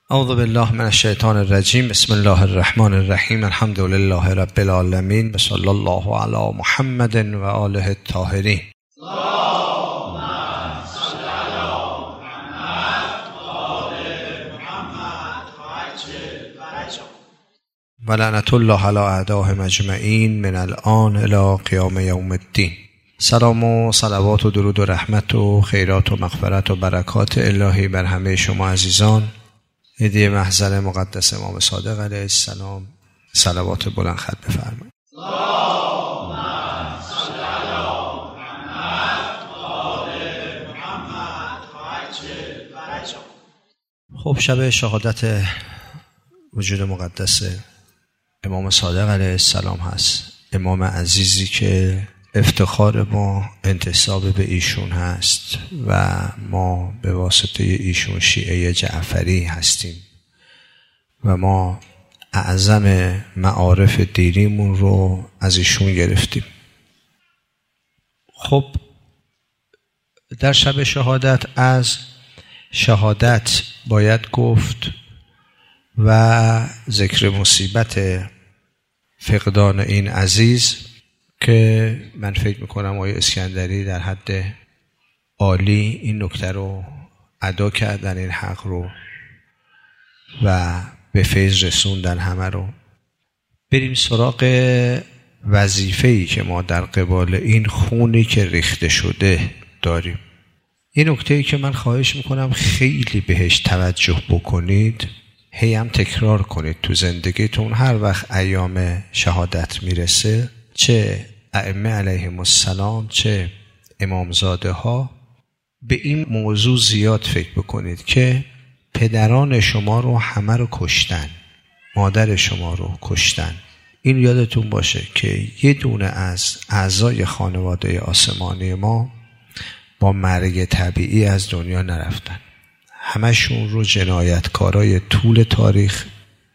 اعوذ بالله من الشیطان الرجیم. بسم الله الرحمن الرحیم. الحمد لله رب العالمین و صلی الله علی محمد و آله الطاهرین. و لعنت الله علی اعدائهم اجمعین من الآن الی قیام یوم الدین. سلام و صلوات و درود و رحمت و خیرات و مغفرت و برکات الهی بر همه شما عزیزان. هدیه محضر مقدس امام صادق علیه السلام صلوات بلند ختم بفرمایید. خب شب شهادت وجود مقدس امام صادق علیه السلام هست. امام عزیزی که افتخار ما انتساب به ایشون هست و ما به واسطه ایشون شیعه جعفری هستیم و ما اعظم معارف دینیمون رو از ایشون گرفتیم. خب در شب شهادت از شهادت باید گفت و ذکر مصیبت فقدان این عزیز که من فکر میکنم آقای اسکندری در حد عالی این نکته رو ادا کردن، این حق رو و به فیض رسوندن همه رو. بریم سراغ وظیفه‌ای که ما در قبال این خونی که ریخته شده داریم. این نکته‌ای که من خواهش میکنم خیلی بهش توجه بکنید، هی هم تکرار کنید تو زندگیتون. هر وقت ایام شهادت میرسه، چه ائمه علیهم السلام چه امامزاده ها، به این موضوع زیاد فکر بکنید که پدران شما رو همه رو کشتن، مادر شما رو کشتن. این یادتون باشه که یه دونه از اعضای خانواده آسمانی ما با مرگ طبیعی از دنیا نرفتن. همشون رو جنایتکارای طول تاریخ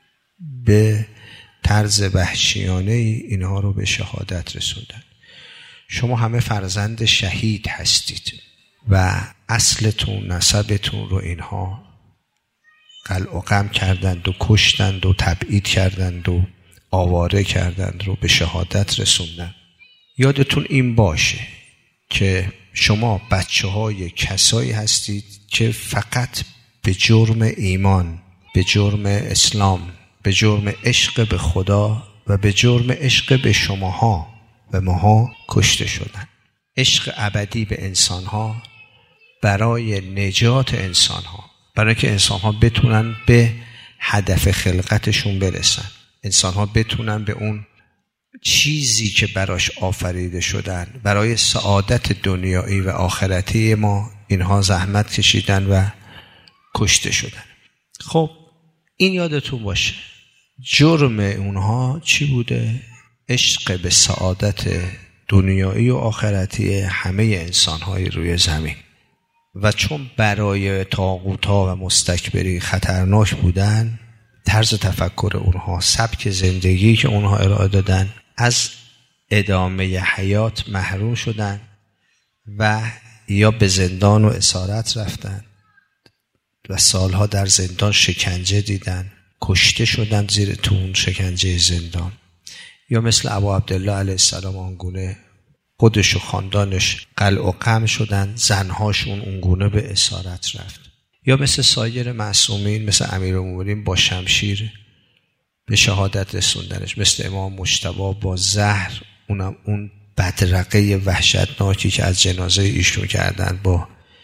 به طرز وحشیانه اینها رو به شهادت رسوندن. شما همه فرزند شهید هستید و اصلتون، نسبتون رو اینها قلع و قم کردند و کشتند و تبعید کردند و آواره کردند رو به شهادت رسوندن. یادتون این باشه که شما بچه های کسایی هستید که فقط به جرم ایمان، به جرم اسلام، به جرم عشق به خدا و به جرم عشق به شماها و ماها کشته شدن. عشق ابدی به انسانها برای نجات انسانها، برای که انسانها بتونن به هدف خلقتشون برسن، انسانها بتونن به اون چیزی که براش آفریده شدن، برای سعادت دنیایی و آخرتی ما اینها زحمت کشیدن و کشته شدن. خب این یادتون باشه جرم اونها چی بوده؟ عشق به سعادت دنیایی و آخرتی همه انسانهای روی زمین. و چون برای طاغوت‌ها و مستکبری خطرناک بودن، طرز تفکر اونها، سبک زندگی که اونها ارائه دادن، از ادامه حیات محروم شدن و یا به زندان و اسارت رفتن و سالها در زندان شکنجه دیدن، کشته شدن زیر تون شکنجه زندان، یا مثل ابا عبدالله علیه السلام آنگونه خودش و خاندانش قلع و قم شدن، زنهاشون اونگونه به اسارت رفت، یا مثل سایر معصومین مثل امیرالمومنین با شمشیر به شهادت رسوندنش، مثل امام مجتبی با زهر، اون بدرقه وحشتناکی که از جنازه ایشون کردن، با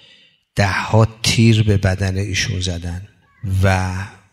10 تیر به بدن ایشون زدن و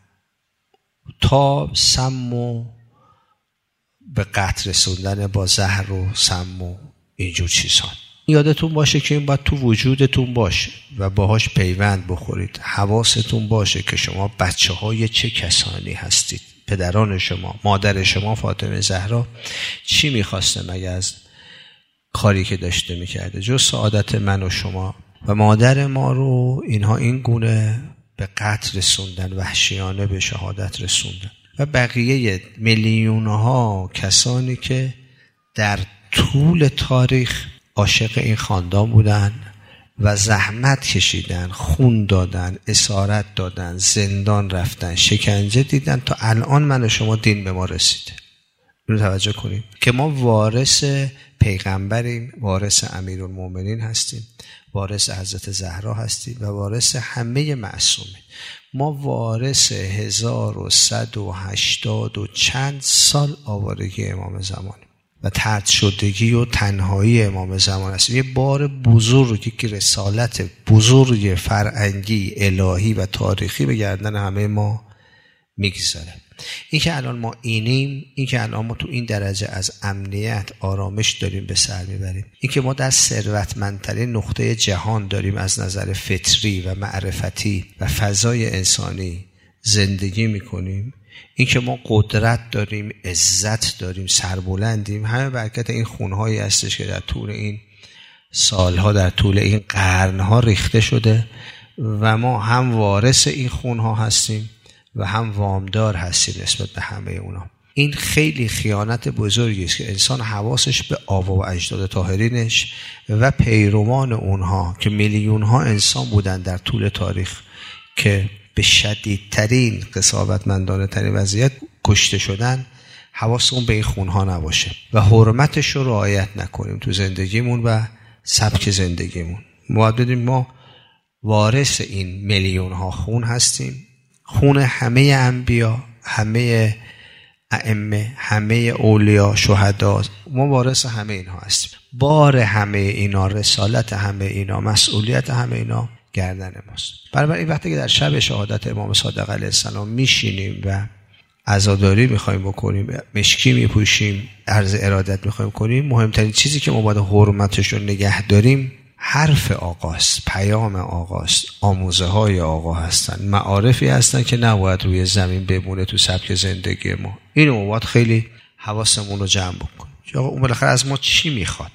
تا سم و به قتل رسوندن با زهر و سم و اینجور چیزها. یادتون باشه که این باید تو وجودتون باشه و باهاش پیوند بخورید. حواستون باشه که شما بچه های چه کسانی هستید. پدران شما، مادر شما فاطمه زهرا چی میخواسته مگه از کاری که داشته میکرده جز سعادت من و شما و مادر ما رو اینها این گونه به قتل رسوندن، وحشیانه به شهادت رسوندن. و بقیه میلیونها کسانی که در طول تاریخ عاشق این خاندان بودن و زحمت کشیدن، خون دادن، اسارت دادن، زندان رفتن، شکنجه دیدن تا الان من و شما دین به ما رسیده. اینو توجه کنیم که ما وارث پیغمبریم، وارث امیرالمومنین هستیم، وارث حضرت زهرا هستیم و وارث همه معصومین. ما وارث 1180 و چند سال آوارگی امام زمان و طرد شدگی و تنهایی امام زمان هستیم. یه بار بزرگی که رسالت بزرگ فرهنگی الهی و تاریخی به گردن همه ما میگذاره. این که الان ما اینیم، این که الان ما تو این درجه از امنیت آرامش داریم به سر میبریم، این که ما در ثروتمندترین نقطه جهان داریم از نظر فطری و معرفتی و فضای انسانی زندگی میکنیم، این که ما قدرت داریم، عزت داریم، سربلندیم، همه برکت این خونهایی هستش که در طول این سالها، در طول این قرنها ریخته شده و ما هم وارث این خونها هستیم و هم وامدار هستیم نسبت به همه اونا. این خیلی خیانت بزرگی است که انسان حواسش به آبا و اجداد طاهرینش و پیروان اونها که میلیونها انسان بودن در طول تاریخ که به شدیدترین قساوتمندانه ترین وضعیت کشته شدن، حواسمون به این خونها نباشه و حرمتش رو رعایت نکنیم تو زندگیمون و سبک زندگیمون. باید ما وارث این میلیونها خون هستیم، خون همه انبیا، همه ائمه، همه اولیاء، شهدا، ما وارث همه اینها هستیم. بار همه اینا، رسالت همه اینا، مسئولیت همه اینا گردن ماست. بنابراین وقتی که در شب شهادت امام صادق علیه السلام میشینیم و عزاداری میخوایم بکنیم، مشکی میپوشیم، عرض ارادت میخوایم کنیم، مهمترین چیزی که ما باید حرمتش رو نگه داریم حرف آقاست، پیام آقاست، آموزه های آقا هستن، معارفی هستن که نباید روی زمین بمونه تو سبک زندگی ما. اینو باید خیلی حواسمون رو جمع بکنیم. آقا اون بالاخره از ما چی میخواد؟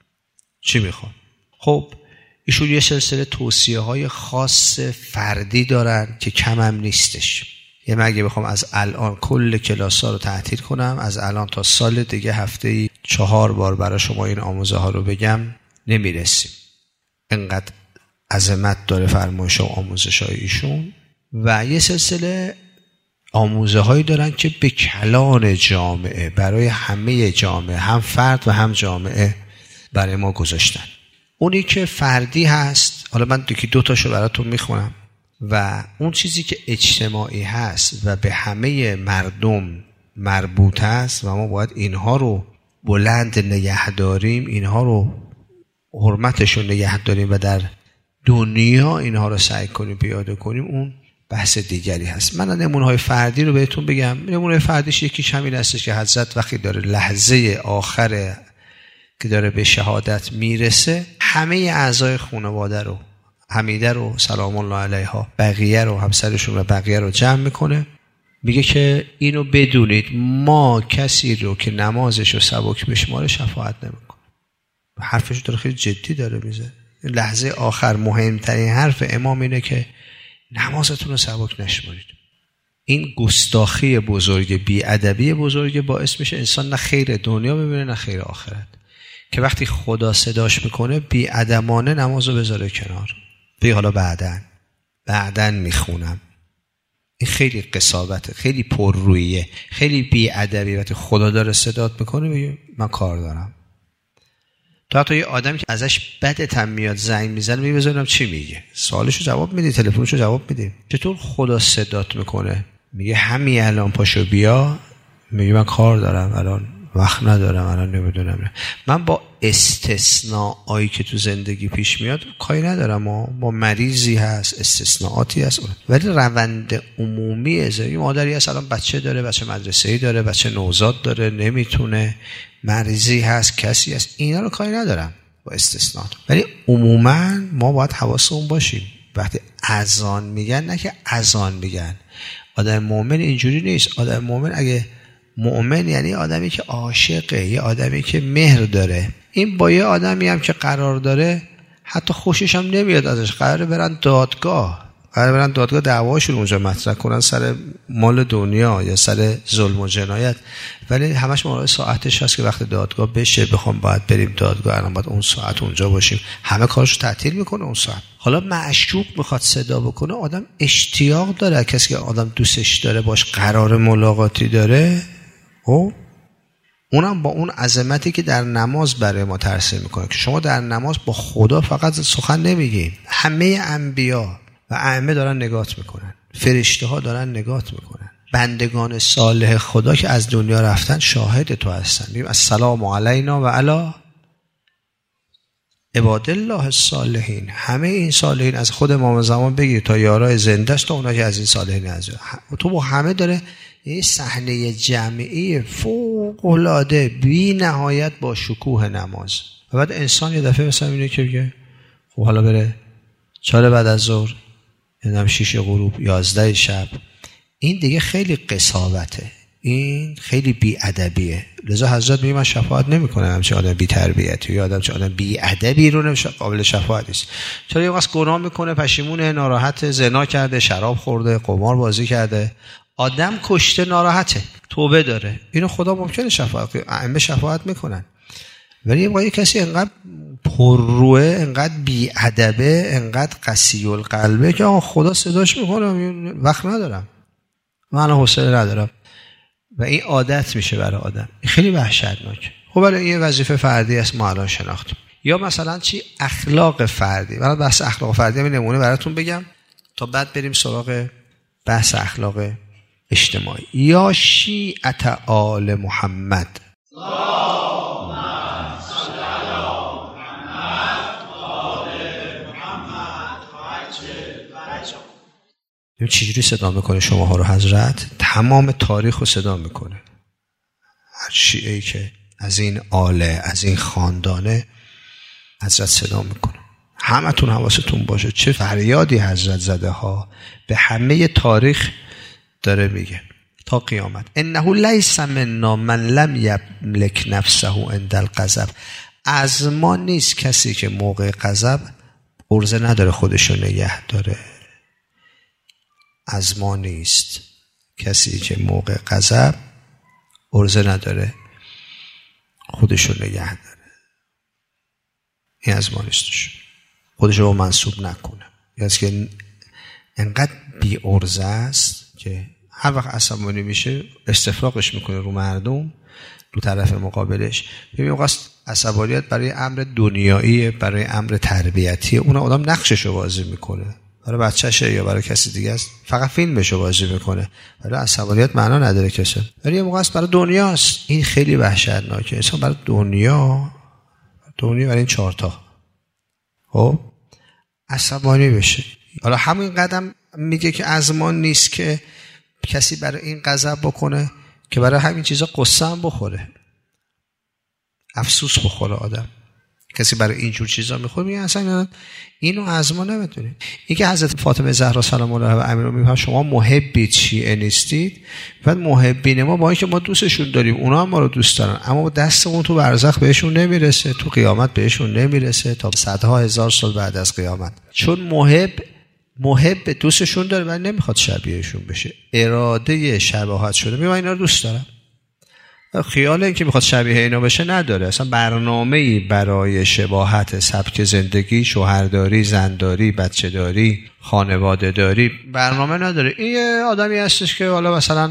خب ایشون یه سلسله توصیه های خاص فردی دارن که کم هم نیستش. یه مگه بخوام از الان کل کلاس ها رو تعطیل کنم، از الان تا سال دیگه هفته‌ای 4 بار برای شما این آموزه ها رو بگم نمیرسیم. انقدر عظمت داره فرمایش و آموزش های ایشون. و یه سلسله آموزه هایی دارن که به کلان جامعه، برای همه جامعه، هم فرد و هم جامعه برای ما گذاشتن. اونی که فردی هست، حالا من 2 تاشو براتون میخونم، و اون چیزی که اجتماعی هست و به همه مردم مربوط هست و ما باید اینها رو بلند نگه داریم، اینها رو حرمتش رو نگه داریم و در دنیا اینها رو سعی کنیم پیاده کنیم، اون بحث دیگری هست. من نمونه‌های فردی رو بهتون بگم. نمونه فردیش یکیش همین هستش که حضرت وقتی داره لحظه آخر که داره به شهادت میرسه، همه اعضای خانواده رو، حمیده رو سلام الله علیها، بقیه رو، همسرشون و بقیه رو جمع میکنه، میگه که اینو بدونید ما کسی رو که نمازش رو سبک بشماره شفاعت نمیکنه. حرفش داره خیلی جدی داره میزه. لحظه آخر مهمترین حرف امام اینه که نمازتون رو سبک نشمارید. این گستاخی بزرگ، بی‌ادبی بزرگ باعث میشه انسان نه خیر دنیا ببینه نه خیر آخرت، که وقتی خدا صداش میکنه بی‌ادبانه نمازو بذاره کنار، بگه حالا بعدن میخونم. این خیلی قساوته، خیلی پررویه، خیلی بی‌ادبی. وقتی خدا داره صدات میکنه بگه من کار دارم. تو حتی یه آدمی که ازش بدت هم میاد زنگ میزنه میگه بذارم چی میگه، سوالشو جواب میدی، تلفنشو جواب میدی. چطور خدا صدات میکنه؟ میگه همین الان پاشو بیا، میگه من کار دارم الان، وقت ندارم الان، نمیدونم. من با استثناءایی که تو زندگی پیش میاد کاری ندارم. با مریضی هست، استثناءاتی هست، ولی روند عمومی یه مادری هست الان بچه داره، بچه مدرسه‌ای داره، بچه نوزاد داره، نمیتونه، مریضی هست، کسی هست، اینا رو کاری ندارم با استثناء. ولی عموما ما باید حواسمون باشیم وقتی اذان میگن، نه که اذان میگن. آدم مؤمن اینجوری نیست. آدم مؤمن اگه مؤمن یعنی آدمی که عاشقه، یه آدمی که مهر داره. این با یه آدمی هم که قرار داره حتی خوشش هم نمیاد ازش، قراره برن دادگاه، قرار برن دادگاه دعواشون اونجا مطرح کنن سر مال دنیا یا سر ظلم و جنایت، ولی همش مراعای ساعتش هست که وقت دادگاه بشه بخوام باید بریم دادگاه، الان باید اون ساعت اونجا باشیم، همه کارشو تعطیل میکنه اون ساعت. حالا معشوق میخواد صدا بکنه، آدم اشتیاق داره، کسی که آدم دوستش داره باش قرار ملاقاتی داره، اونم با اون عظمتی که در نماز برای ما ترسیم میکنه که شما در نماز با خدا فقط سخن نمیگین، همه انبیا و ائمه دارن نگات میکنن، فرشته ها دارن نگات میکنن، بندگان صالح خدا که از دنیا رفتن شاهد تو هستن. میگیم السلام علینا و علی عباد الله الصالحین. همه این صالحین از خود امام زمان بگیر تا یارای زنده است تا اونایی که از این صالحین از تو با همه داره این صحنه جمعی فوق العاده بی نهایت با شکوه نماز. و بعد انسان یه دفعه مثلا اینه که بگه خب حالا بره 4 بعد از ظهر، یعنی 6 غروب، 11 شب، این دیگه خیلی قساوته، این خیلی بی ادبیه. لذا حضرت میگه من شفاعت نمیکنم همچین آدم بی تربیتی یا آدم چه آدم بی ادبی رو نمیشه قابل شفاعت نیست. چرا یه وقت گناه میکنه، پشیمونه، ناراحت، زنا کرده، شراب خورده، قمار بازی کرده، آدم کشته، ناراحته، توبه داره، اینو خدا ممکنه شفاعت، ائمه شفاعت میکنن. ولی یه کسی انقدر پرروه، انقدر بی ادبه، انقدر قسی القلبه که خدا صداش میکنه، وقت ندارم، من حوصله ندارم، و این عادت میشه برای آدم. این خیلی وحشتناکه. خب ولی این وظیفه فردی است، ما الان شناختیم. یا مثلا چی؟ اخلاق فردی. برای بحث اخلاق فردی هم نمونه براتون بگم تا بعد بریم سراغ بحث اخلاق اجتماعی. یا شیعت آل محمد، چجوری صدا میکنه شماها رو حضرت؟ تمام تاریخ رو صدا میکنه. هر شیعه‌ای که از این آله، از این خاندانه، حضرت صدا میکنه. همتون حواستون باشه چه فریادی حضرت زده ها، به همه تاریخ داره میگه تا قیامت. انه لیس منا من لم یملک نفسه عند الغضب. از ما نیست کسی که موقع غضب عرضه نداره خودشو نگه داره. از ما نیست کسی که موقع غضب عرضه نداره خودشو نگه داره. این از ما نیستش، خودشو با منسوب نکنه. یعنی که انقدر بی عرضه است که هر وقت عصبانی میشه استفراغش میکنه رو مردم، رو طرف مقابلش. ببین قصد عصبانیت برای امر دنیایی، برای امر تربیتی، اون آدم نقششو بازی میکنه، برای بچه‌شه یا برای کسی دیگه است فقط فیلمشو بازی میکنه، برای عصبانیت معنا نداره کسی. ولی موقع است برای دنیاست. این خیلی وحشتناکه. انسان برای دنیا برای این 4 تا خب عصبانی بشه. حالا همین قدم میگه که از ما نیست که کسی برای این غضب بکنه که برای همین چیزا قصه هم بخوره، افسوس بخوره آدم. کسی برای اینجور چیزا میخوره میگه اصلا اینو از ما نمیدونید. این که حضرت فاطمه زهرا سلام الله علیها و امیر المؤمنین شما محبید شیعه نیستید، بعد محبین ما با اینکه ما دوستشون داریم اونا هم ما رو دوست دارن، اما دستمون تو برزخ بهشون نمیرسه، تو قیامت بهشون نمیرسه تا صدها هزار سال بعد از قیامت. چون محب دوستشون داره ولی نمیخواد شبیهشون بشه، اراده شباهت شده. میگه من اینا رو دوست دارم، خیال این که میخواد شبیه اینا بشه نداره، اصلا برنامه‌ای برای شباهت سبک زندگی، شوهرداری، زنداری، بچه‌داری، خانواده‌داری برنامه نداره. این آدمی هستش که حالا مثلا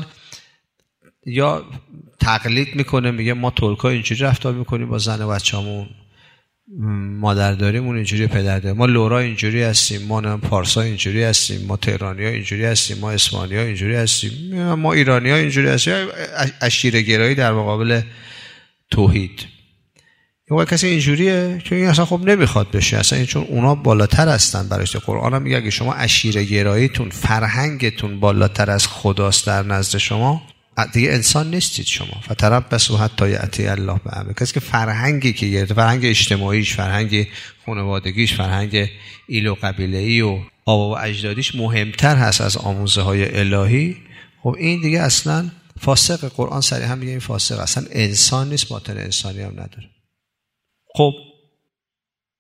یا تقلید میکنه، میگه ما ترکا اینجوری رفتار میکنیم با زن و بچه‌مون، مادر داریمون اینجوری، پدر داریم، ما لورا اینجوری هستیم، ما پارسا اینجوری هستیم، ما تهرانی‌ها اینجوری هستیم، ما اسمانی‌ها اینجوری هستیم، ما ایرانی‌ها اینجوری هستیم. عشیره‌گرایی در مقابل توحید. یا کسی اینجوریه که این اصلا خب نمیخواد بشه اصلا، این چون اونا بالاتر هستن براش. قرآن هم میگه اگه شما عشیره‌گراییتون، فرهنگتون بالاتر از خداست در نزد شما، دیگه انسان نیستید شما. فتربصوا حتی یأتی الله بأمره. کسی که فرهنگی که گرفته، فرهنگ اجتماعیش، فرهنگ خانوادگیش، فرهنگ ایل و قبیله‌ای و آبا و اجدادیش مهمتر هست از آموزه های الهی، خب این دیگه اصلا فاسق. قرآن صریحا میگه این فاسق، اصلا انسان نیست، باطن انسانی هم نداره. خب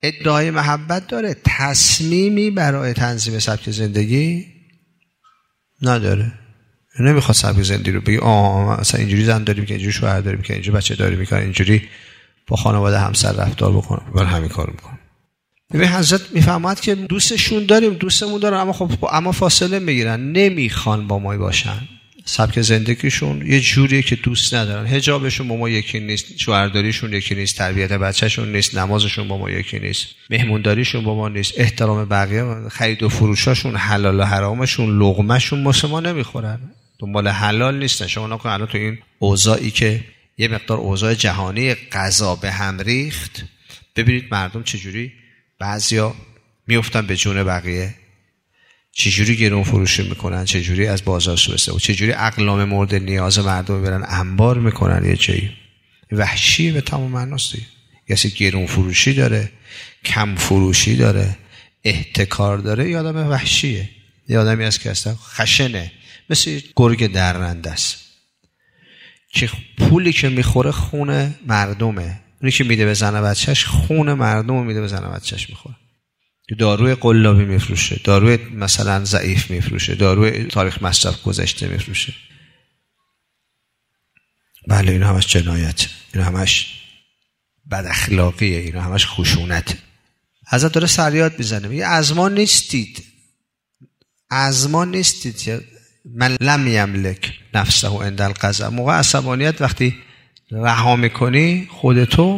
ادعای محبت داره، تصمیمی برای تنظیم سبک زندگی نداره. نمیخواد سبک زندگی رو بگی مثلا اینجوری زن داریم که اینجوری شوهر داریم که اینجوری بچه داریم که اینجوری با خانواده همسر رفتار بکنم، من همین کارو میکنم. ببین حضرت میفهمد که دوستشون داریم، دوستمون دارن، اما خب اما فاصله میگیرن، نمیخوان با ما باشن. سبک زندگیشون یه جوریه که دوست ندارن. حجابشون با ما یکی نیست، شوهرداریشون یکی نیست، تربیت بچه‌شون نیست، نمازشون با ما یکی نیست، مهمونداریشون با ما نیست، احترام بقیه، خرید و فروشاشون، حلال و حرامشون، لقمه‌شون ما نمیخورن، دنبال حلال نیستن. شما نکن الان تو این اوضاعی که یه مقدار اوضاع جهانی غذا به هم ریخت، ببینید مردم چجوری بعضیا میافتن به جون بقیه، چجوری گرون فروشی میکنن، چجوری از بازار سوء استفاده، چجوری اقلام مورد نیاز مردم میبرن انبار میکنن یه جایی. وحشیه به تمام معناست. کسی گرون فروشی داره، کم فروشی داره، احتکار داره، یه آدم وحشیه، یه آدمی است که اصلا خشنه، مثل گرگ درنده است که پولی که میخوره خون مردمه. اونی که میده به زن و بچهش خون مردم میده به زن و بچهش میخوره. داروی قلابی میفروشه، داروی مثلا ضعیف میفروشه، داروی تاریخ مصرف گذشته میفروشه. بله این همش جنایت، این همش بد اخلاقیه، این همش خشونت. حضرت داره سریاد میزنه، میگه از ما نیستید، از ما نیستید. من لم یملک نفسه عند الغضب. موقع عصبانیت وقتی رها میکنی خودتو،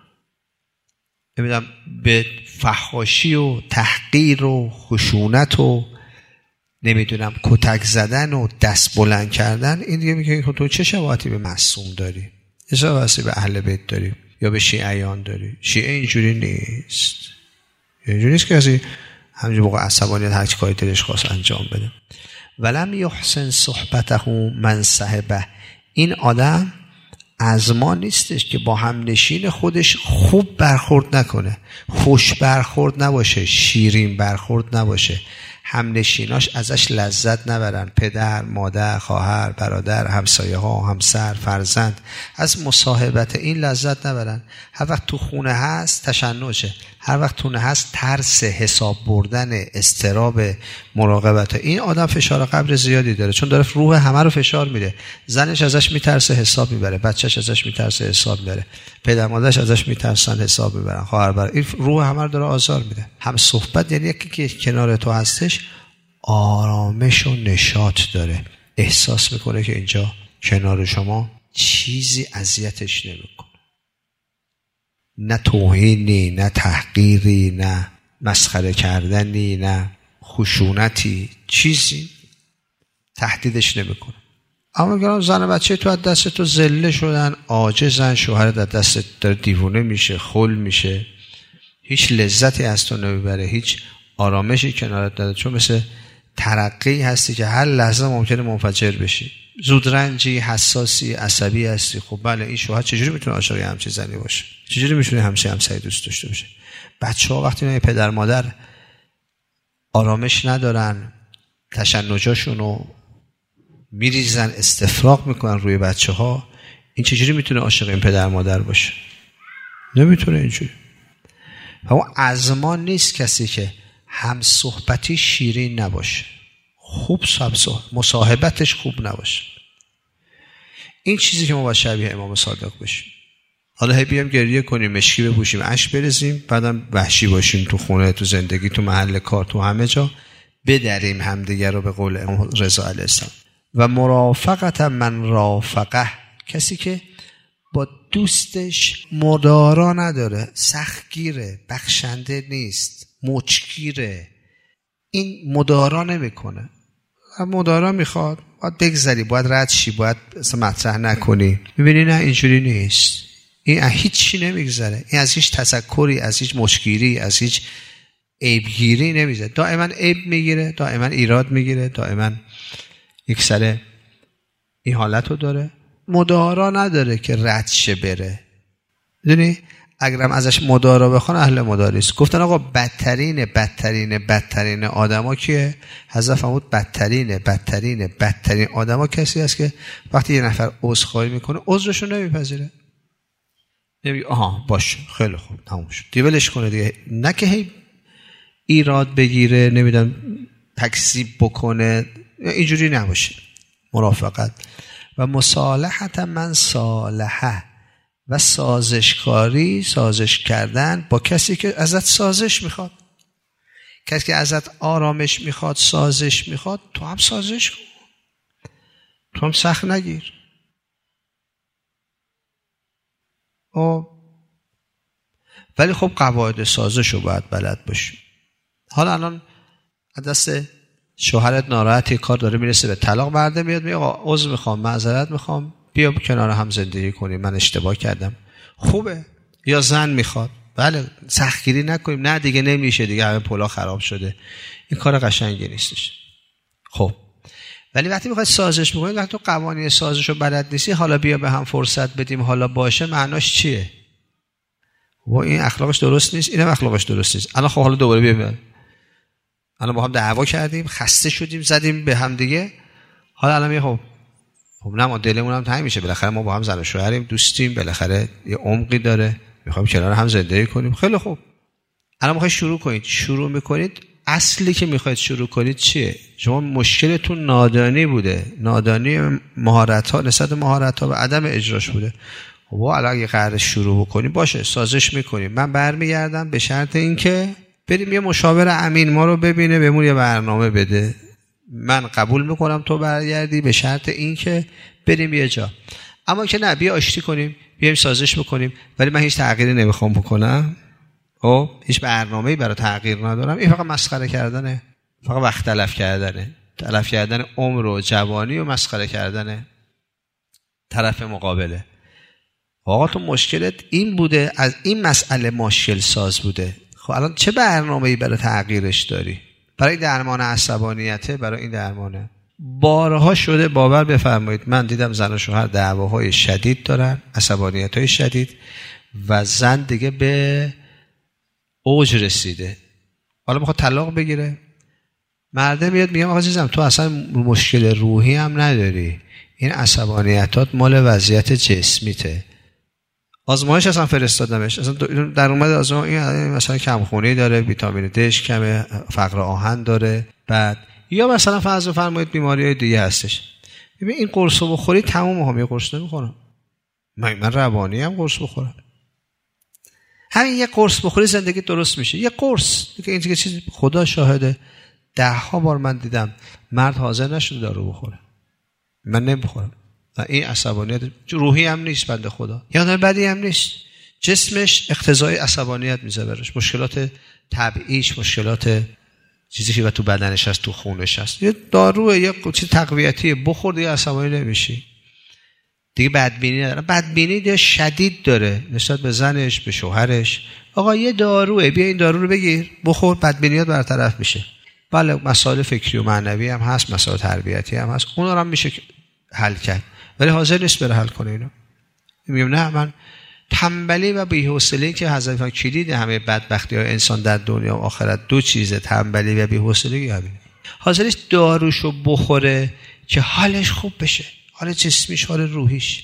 نمیدونم به فحاشی و تحقیر و خشونت و نمیدونم کتک زدن و دست بلند کردن، این دیگه میگه تو چه شباهتی به معصوم داری؟ چه شباهتی به اهل بیت داری یا به شیعیان داری؟ شیعه اینجوری نیست، اینجوری نیست که کسی همینجور موقع عصبانیت هر چی کاری دلش خواست انجام بده. ولم یحسن صحبته من صحبه. این آدم از ما نیستش که با هم نشین خودش خوب برخورد نکنه، خوش برخورد نباشه، شیرین برخورد نباشه، هم نشیناش ازش لذت نبرن، پدر، مادر، خواهر، برادر، همسایه ها، همسر، فرزند از مصاحبت این لذت نبرن. هر وقت تو خونه هست تشنجه، هر وقت خونه هست ترس، حساب بردن، اضطراب، مراقبت. این آدم فشار قبر زیادی داره، چون داره روح همه رو فشار میده. زنش ازش میترسه حساب میبره، بچهش ازش میترسه حساب میبره، پدر مادرش ازش میترسن حساب میبرن، خواهر برادر. این روح همه رو داره آزار میده. هم صحبت یعنی یکی که کنار تو هستش آرامش و نشاط داره، احساس میکنه که اینجا کنار شما چیزی اذیتش نمیکنه، نه توهینی، نه تحقیری، نه مسخره کردنی، نه خشونتی، چیزی تهدیدش نمیکنه. اما گرام زن و بچه تو از دست تو ذله شدن، عاجزن، شوهر از دست داره دیوونه میشه، خل میشه، هیچ لذتی از تو نمیبره، هیچ آرامشی کنارت نداره، چون مثل ترقی هستی که هر لحظه ممکنه منفجر بشی، زودرنجی، حساسی، عصبی هستی. خب بله این شوهر چجوری میتونه عاشق همچین زنی باشه؟ چجوری میتونه همسایه دوست داشته باشه؟ بچه‌ها وقتی نه پدر مادر آرامش ندارن، تشنجاشونو میریزن، استفراغ میکنن روی بچه‌ها، این چجوری میتونه عاشق این پدر مادر باشه؟ نمیتونه اینجوری. اما از ما نیست کسی که هم صحبتی شیرین نباشه، خوب مصاحبتش خوب نباشه. این چیزی که ما باید شبیه امام صادق بشیم. حالا هی بیام گریه کنیم، مشکی بپوشیم، اشک بریزیم، بعدم وحشی باشیم تو خونه، تو زندگی، تو محل کار، تو همه جا بدریم همدیگه رو، به قول امام رضا علیه السلام. و مرافقت من رافقه، کسی که با دوستش مدارا نداره، سختگیره، بخشنده نیست، مچگیره، این مدارا نمیکنه. مدارا میخواد باید بگذری، باید رد شی، باید مطرح نکنی. میبینی نه اینجوری نیست، این هیچی نمیگذره، این از هیچ تذکری، از هیچ مشکیری، از هیچ عیبگیری نمیذاره، دائما عیب میگیره، دائما ایراد میگیره، دائما یک سر این حالتو داره. مدارا نداره که رد شه بره. میدونی اگرم ازش مدارا بخوان اهل مداریست. گفتن آقا بدترین آدما کیه؟ حضرت فرمود بدترین آدما کسی است که وقتی یه نفر عذرخواهی میکنه عذرشو نمیپذیره، آها باشه خیلی خوب تموم شد دیگه ولش کنه دیگه، نه که هی ایراد بگیره نمیدونم تکذیب بکنه، اینجوری نباشه. مرافقت و مصالحت من صالحه و سازشکاری، سازش کردن با کسی که ازت سازش میخواد. کسی که ازت آرامش میخواد، سازش میخواد، تو هم سازش کن، تو هم سخت نگیر. ولی خب قواعد سازش رو باید بلد باشی. حالا الان دست شوهرت ناراحتی، کار داره میرسه به طلاق، مرده میاد میگه آقا عذر میخوام، معذرت میخوام، بیا کنار هم زندگی کنیم، من اشتباه کردم. خوبه. یا زن میخواد، بله سختگیری نکنیم، نه دیگه نمیشه دیگه، همه پلا خراب شده، این کار قشنگی نیستش. خب ولی وقتی میخوای سازش بکنی، وقتی تو قوانین سازش رو بلد نیستی، حالا بیا به هم فرصت بدیم حالا باشه، معناش چیه؟ و این اخلاقش درست نیست، اینم اخلاقش درست نیست. الان خب حالا دوباره بیا، الان با هم دعوا کردیم، خسته شدیم، زدیم به هم دیگه، حالا الان میگه خب نه ما دلمون هم تنگ میشه، بالاخره ما با هم زن و شوهریم، دوستیم، بالاخره یه عمقی داره، میخوایم کنار هم زندگی کنیم. خیلی خوب، الان میخواید شروع کنید، شروع میکنید، اصلی که میخواید شروع کنید چیه؟ شما مشکلتون نادانی بوده، نادانی مهارت‌ها، نسبت مهارت‌ها و عدم اجراش بوده. خب الان اگه قرار شروع بکنیم باشه، سازش میکنیم، من برمیگردم به شرط اینکه بریم یه مشاور امین ما رو ببینه، بهمون یه برنامه بده، من قبول میکنم تو برگردی، به شرط اینکه بریم یه جا. اما که نه بیا آشتی کنیم، بیایم سازش بکنیم، ولی من هیچ تغییری نمیخوام بکنم، هیچ برنامه‌ای برای تغییر ندارم، این فقط مسخره کردنه، فقط وقت تلف کردن عمر و جوانی و مسخره کردن طرف مقابله. آقا تو مشکلت این بوده، از این مسئله مشکل ساز بوده، خب الان چه برنامه‌ای برای تغییرش داری؟ برای درمان عصبانیته، برای این درمانه. بارها شده، باور بفرمایید من دیدم زن و شوهر دعواهای شدید دارن، عصبانیت‌های شدید، و زن دیگه به اوج رسیده، حالا میخواد طلاق بگیره، مرده میاد میگم آقا عزیزم تو اصلا مشکل روحی هم نداری، این عصبانیتات مال وضعیت جسمیته. آزمایش اصلا فرستادمش، اصلا در اومد آزمایش این مثلا کمخونی داره، ویتامین دش کمه، فقر آهن داره، بعد یا مثلا فرض فرمایید بیماری‌های دیگه هستش. ببین این قرصو بخوری تموم، هم یه قرص نمیخورم، من روانی هم قرص بخورم، همین یه قرص بخوری زندگی درست میشه، یه قرص دیگه. این دیگه چیز خدا شاهده 10 بار من دیدم مرد حاضر نشده دارو بخوره، من نمیخورم. این عصبانیت روحی هم نیست بنده خدا، یا آدم بدی هم نیست، جسمش اقتضای عصبانیت میزه برش، مشکلات طبیعیش، مشکلات چیزی که تو بدنش هست، تو خونش هست، یه داروه، یه چیز تقویتی بخور دیگه عصبانی نمیشی دیگه. بدبینی نداره، بدبینی دیگه شدید داره نسبت به زنش، به شوهرش. آقا یه داروه، بیا این دارو رو بگیر بخور، بدبینیات برطرف میشه. بله مسائل فکری و معنوی هم هست، مسائل تربیتی هم هست، اونا رو هم میشه حل کرد، ولی حاضر نیست بره حل کنه اینو. میگم نه، من تنبلی و بی‌حوصله‌ای که حضرت کلید همه بدبختی‌های انسان در دنیا و آخرت دو چیزه، تنبلی و بی‌حوصلگی. همین حاضر نیست داروشو بخوره که حالش خوب بشه، حال جسمیش، حال روحیش.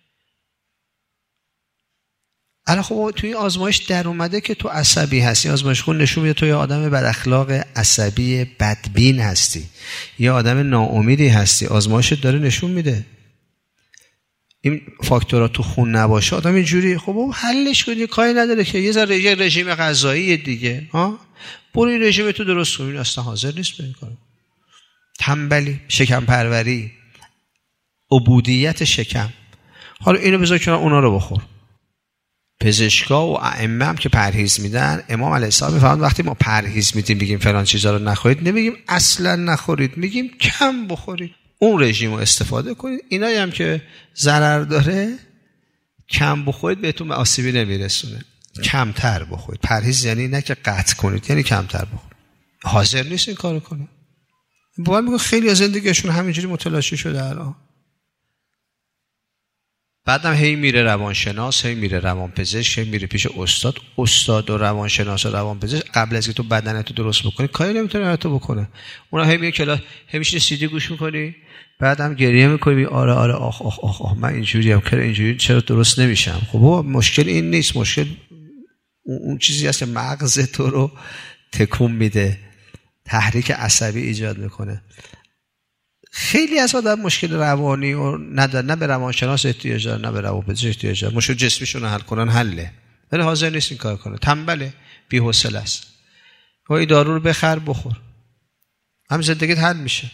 الان خب توی این آزمایش در اومده که تو عصبی هستی، آزمایش خون نشون میده تو یه آدم بد اخلاق، عصبی، بدبین هستی، یه آدم ناامیدی هستی، آزمایشت داره نشون میده. این فاکتورها تو خون نباشه آدم اینجوری، خب حلش کنی، کاری نداره که یه ذره یه رژیم غذایی دیگه، برو این رژیم تو درست کن. این اصلا حاضر نیست به این کار. تنبلی، شکم پروری، عبودیت شکم. حالا اینو بذار کنار، اونا رو بخور. پزشکا و ائمه هم که پرهیز میدن، امام علیه السلام میفرمایند وقتی ما پرهیز میدیم بگیم فلان چیزا رو نخورید، نمیگیم اصلا نخورید، میگیم کم بخورید، اون رژیم رو استفاده کنید. اینایی هم که ضرر داره کم بخورید، بهتون به آسیبی نمیرسونه، کمتر بخورید. پرهیز یعنی نه که قطع کنید، یعنی کمتر بخورید. حاضر نیست این کارو کنه. باید میگم خیلی از زندگیشون همینجوری متلاشی شده الان. بعدم هی میره روانشناس، هی میره روانپزشک، هی میره پیش استاد و روانشناس و روانپزشک. قبل از که تو بدنتو درست بکنی کاری نمیتونه تو بکنه. اونها هی میگه کلاس، هی میشینی CD گوش میکنی، بعدم گریه میکنی، آره آخ من اینجوریم، چرا درست نمیشم. خب بابا مشکل این نیست، مشکل اون چیزی هست که مغز تو رو تکون میده، تحریک عصبی ایجاد میکنه. خیلی از آدم مشکل روانی و ندارن، نه به روانشناس احتیاج دارن، نه به روانپزشک احتیاج دارن. مشکل جسمیشون رو حل کنن حله، ولی حاضر نیست این کار کنه، تنبله، بی‌حوصله است. و این دارو رو بخر بخور، هم زندگیت حل میشه.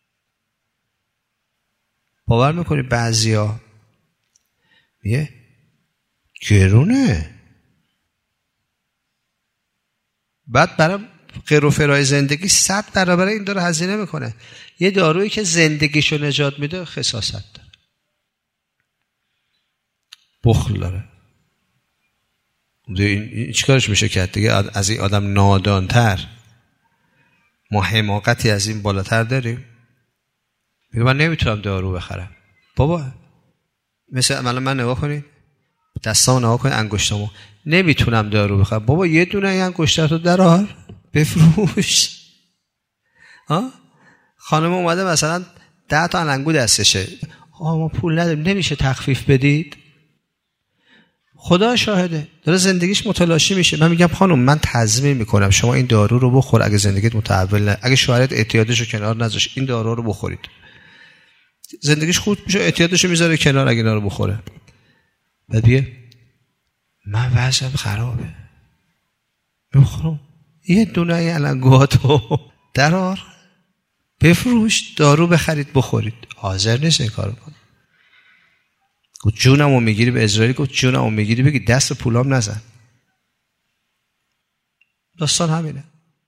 باور میکنی بعضیا میگه گرونه، بعد برای غیر و فرای زندگی 100 برابر این داره هزینه میکنه. یه دارویی که زندگیشو نجات میده خساست داره، بخل داره. این چیکارش میشه کرد دیگه؟ از این آدم نادانتر ما حماقتی از این بالاتر داریم؟ میگه من نمیتونم دارو بخرم. بابا مثل عملا من نگاه کنید، دستامو نگاه کنید، انگشتامو، نمیتونم دارو بخرم. بابا یه دونه این انگشتاتو درار بفروش. خانم اومده مثلا 10 تا علنگو دستشه، ما پول نداریم، نمیشه تخفیف بدید؟ خدا شاهده داره زندگیش متلاشی میشه. من میگم خانم من تضمین میکنم شما این دارو رو بخور، اگه زندگیت متحول نه، اگه شوهرت اعتیادشو کنار نذاش، این دارو رو بخورید، زندگیش خوب میشه، اعتیادشو میذاره کنار اگه اینا رو بخوره. بعد بیه من وضعم خرابه، بخورم یه دونه علنگوهاتو درار بفروش، دارو بخرید بخورید. حاضر نیست این کارو کنه. گفت جونمو میگیری به اسرائیل، گفت جونمو میگیری بگی دست پولام نزن. داستان همینه.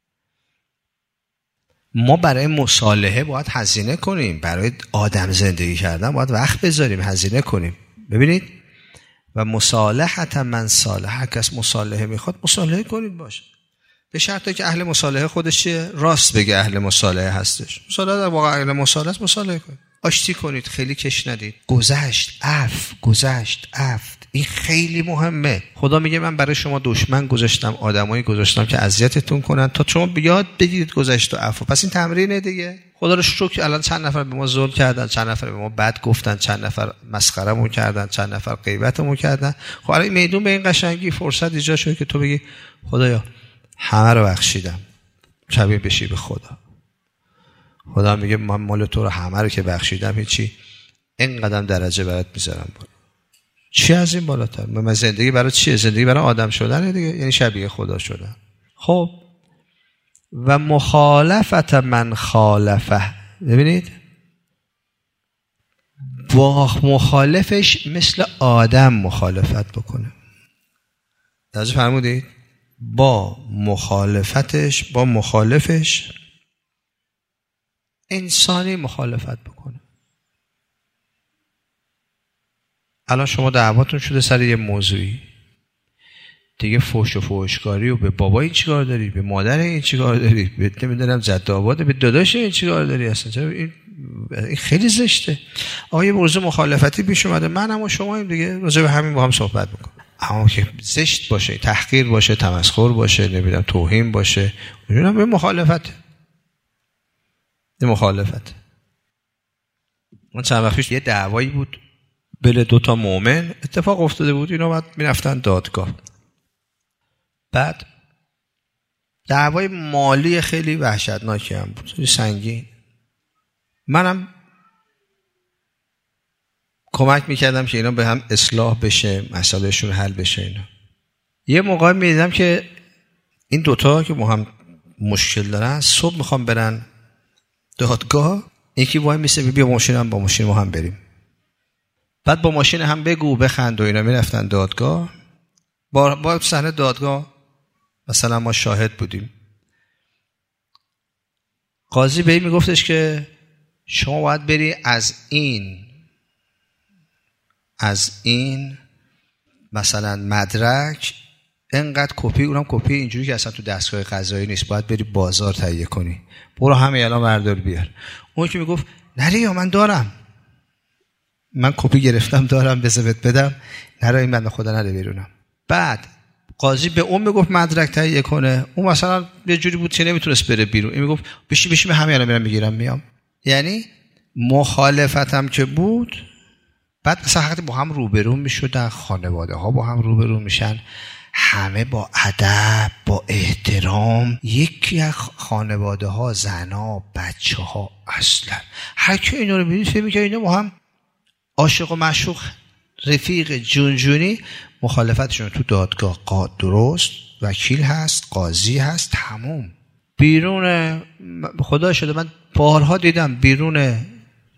ما برای مصالحه باید هزینه کنیم، برای آدم زندگی کردن باید وقت بذاریم، هزینه کنیم. ببینید و مصالحت من صالح، هر کس مصالحه میخواد مصالحه کنید باشه، به شرطی که اهل مصالحه خودش چیه؟ راست بگه اهل مصالحه هستش. مصالحه در واقع اهل مصالحه است، مصالحه کنید، آشتی کنید، خیلی کش ندید. گذشت عفو، این خیلی مهمه. خدا میگه من برای شما دشمن گذاشتم، آدمایی گذاشتم که اذیتتون کنن تا شما بیاد بگیرید گذشت و عفو. پس این تمرینه دیگه. خدا رو شکر الان چند نفر به ما ظلم کردن، چند نفر به ما بد گفتن، چند نفر مسخرهمون کردن، چند نفر غیبتمون کردن. خب الان میدون به این قشنگی فرصت ایجاد شده که تو بگی خدایا همه رو بخشیدم، شبیه بشی به خدا. خدا میگه من مال تو رو همه رو که بخشیدم، هیچی، این قدم درجه برات میذارم بالا. چی از این بالاتر؟ من زندگی برای چیه؟ زندگی برای آدم شدن دیگه، یعنی شبیه خدا شدن. خب و مخالفت من خالفه، ببینید با مخالفش مثل آدم مخالفت بکنه. توجه فرمودید؟ با مخالفتش، با مخالفش انسانی مخالفت بکنه. الان شما دعواتون شده سر یه موضوعی دیگه، فحش و فحشکاری، و به بابا این چیکار داری، به مادر این چیکار داری، به نمیدونم جد آباد، به داداش این چیکار داری، اصلا این خیلی زشته. آقا یه موضوع مخالفتی پیش اومده، منم و شماییم دیگه، راجع به همین با هم صحبت میکنیم. اما که زشت باشه، تحقیر باشه، تمسخر باشه، نمیدونم توهین باشه، اونجوری به مخالفت. این مخالفت. من چند وقت پیش یه دعوایی بود بین 2 مؤمن، اتفاق افتاده بود، اینا بعد میرفتن دادگاه. بعد دعوای مالی خیلی وحشتناکی هم بود، خیلی سنگین. منم کمک میکردم که اینا به هم اصلاح بشه، مسائلشون حل بشه. اینا یه موقع میدیدم که این 2 که با هم مشکل دارن، صبح میخوام برن دادگاه، یکی وای میسه بیا ماشینم، با ماشین ما هم بریم. بعد با ماشین هم بگو بخند و اینا میرفتن دادگاه. با صحنه دادگاه مثلا ما شاهد بودیم. قاضی به این میگفتش که شما باید بری از این مثلا مدرک اینقدر کپی، اونم کپی اینجوری که اصلا تو دستگاه قضایی نیست، باید بری بازار تهیه کنی، برو همه الان بردار بیار. اون که میگفت نری یا من دارم، من کپی گرفتم دارم بذارت بدم، نرا این بنده خدا نره بیرونم. بعد قاضی به اون میگفت مدرک تهیه کنه، اون مثلا یه جوری بود که نمیتونست بره بیرون، این میگفت بشی همین الان میرم میگیرم میام. یعنی مخالفتم که بود، بعد مثلا حقیقت با هم روبرو میشدن، خانواده ها با هم روبرو میشن، همه با ادب با احترام. یکی از خانواده ها، زنا، بچه ها، اصلا هر کی اینا رو میدید فهمی که اینا با هم عاشق و معشوق، رفیق جونجونی. مخالفتشون تو دادگاه درست، وکیل هست، قاضی هست، تموم. بیرون خدا شده من بارها دیدم بیرون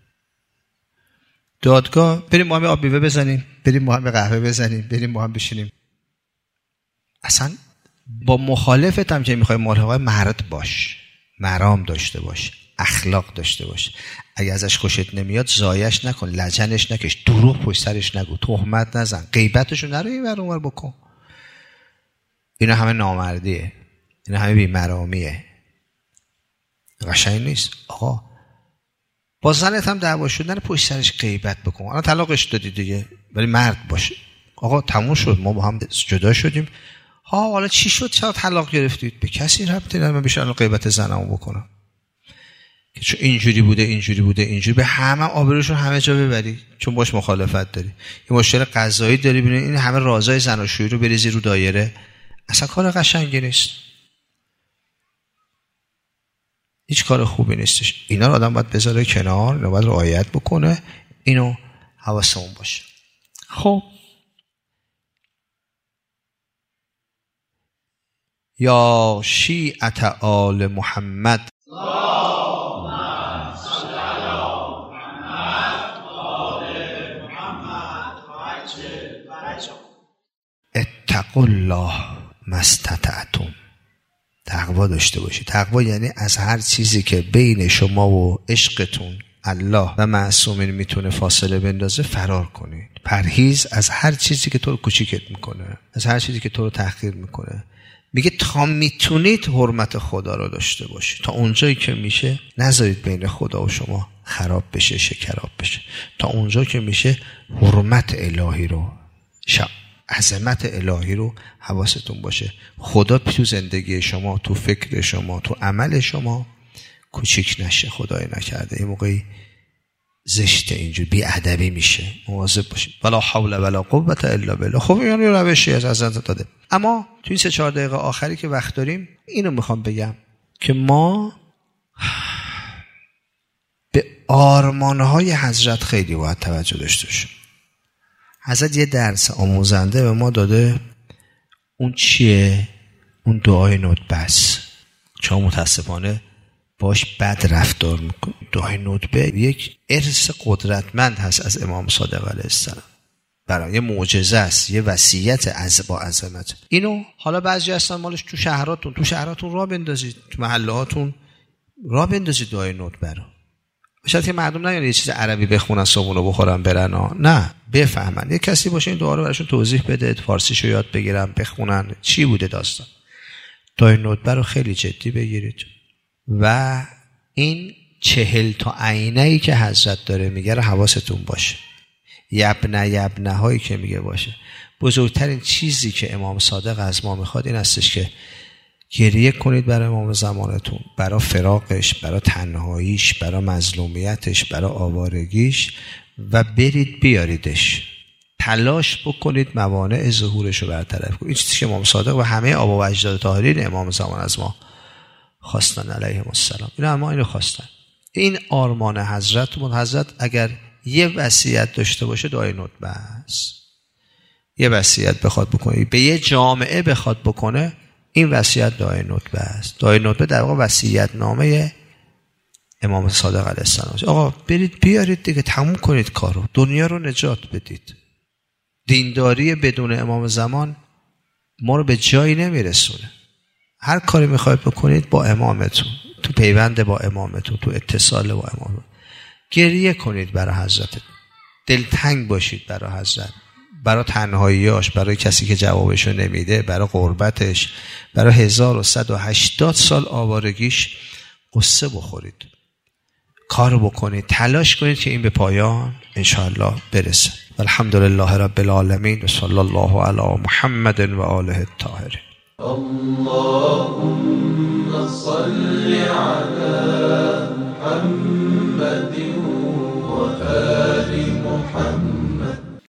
دادگاه بریم با هم آب میوه بزنیم، بریم با هم قهوه بزنیم، بریم با هم بشینیم. اصلا با مخالفت هم که میخوای مراقب، مرد باش، مرام داشته باش، اخلاق داشته باش. اگه ازش خوشت نمیاد زایش نکن، لجنش نکش، دروغ پشت سرش نگو، تهمت نزن، غیبتشو نرو اینور اونور بکن. اینا همه نامردیه، اینا همه بی‌مرامیه، قشنگ نیست. آقا با زنت هم دعوا شد، نرو پشت سرش غیبت بکن. الان طلاقش دادی دیگه، ولی مرد باشه. آقا تموم شد، ما با هم جدا شدیم، حالا چی شد؟ چرا طلاق گرفتید؟ به کسی ربطی نداره. من بشه الان غیبت زنمو بکنم که چون اینجوری بوده به همه آبروشون همه جا ببری چون باش مخالفت داری، یه مشکل قضایی داری، ببین این همه رازای زناشویی رو بریزی رو دایره، اصلا کار قشنگی نیست، هیچ کار خوبی نیستش. اینا رو آدم باید بذاره کنار، اینا باید رعایت بکنه، اینو حواسمون باشه. خب یا شیعت آل محمد اتقوا الله ما استطعتم. تقوا داشته باشید. تقوا یعنی از هر چیزی که بین شما و عشقتون الله و معصومین میتونه فاصله بندازه فرار کنید. پرهیز از هر چیزی که تو رو کوچیکت میکنه، از هر چیزی که تو رو تحقیر میکنه. میگه تا میتونید حرمت خدا رو داشته باشید، تا اونجایی که میشه نذارید بین خدا و شما خراب بشه، شکراب بشه. تا اونجا که میشه حرمت الهی رو، عظمت الهی رو حواستون باشه. خدا تو زندگی شما، تو فکر شما، تو عمل شما کوچیک نشه. خدای نکرده یه موقعی زشته، اینجور بی ادبی میشه، مواظب باشید. ولا حول ولا قوت الا بالله. خب این روشی از حضرت داده. اما تو این 3-4 دقیقه آخری که وقت داریم اینو میخوام بگم که ما به آرمانهای حضرت خیلی باید توجه داشته باشیم. حضرت یه درس آموزنده به ما داده. اون چیه؟ اون دعای ندبه است. چون متاسفانه باش بد رفتار میکنه. دعای ندبه یک ارث قدرتمند هست از امام صادق علیه السلام، برای یه معجزه است، یه وصیت از با عظمت. اینو حالا بعضی هستن مالش تو شهراتون راه بندازید، تو محله هاتون راه بندازید دعای ندبه رو. شاید که مردم نگن یه چیز عربی بخونن صبحونو بخورن برن، نه، بفهمن. یه کسی باشه این دعا رو براشون توضیح بده، فارسیشو یاد بگیرن، بخونن چی بوده داستان. دعای ندبه رو خیلی جدی بگیرید و این 40 تا عینه‌ای که حضرت داره میگه رو حواستون باشه. یبنه هایی که میگه باشه. بزرگترین چیزی که امام صادق از ما میخواد این هستش که گریه کنید برای امام زمانتون، برای فراقش، برای تنهاییش، برای مظلومیتش، برای آوارگیش و برید بیاریدش. تلاش بکنید موانع ظهورش رو برطرف کنید. این چیزی که امام صادق و همه آبا و اجداد طاهرین امام زمان از ما خواستن علیهم السلام. اینا اما اینو خواستن. این آرمان حضرت بود. حضرت اگر یه وصیت داشته باشه دعای ندبه است. یه وصیت بخواد بکنه، به یه جامعه بخواد بکنه، این وصیت دعای ندبه است. دعای ندبه در واقع وصیت نامه امام صادق علیه السلام. آقا برید بیارید دیگه، تموم کنید کارو، دنیا رو نجات بدید. دینداری بدون امام زمان ما رو به جایی نمیرسونه. هر کاری میخواید بکنید با امامتون، تو پیوند با امامتون، تو اتصال با امامتون. گریه کنید برای حضرت، دلتنگ باشید برای حضرت، برای تنهاییاش، برای کسی که جوابشو نمیده، برای غربتش، برای 1180 سال آوارگیش قصه بخورید. کار بکنید، تلاش کنید که این به پایان انشاءالله برسه. الحمدلله رب العالمین و صلی الله علی محمد و آله الطاهرین. اللهم صل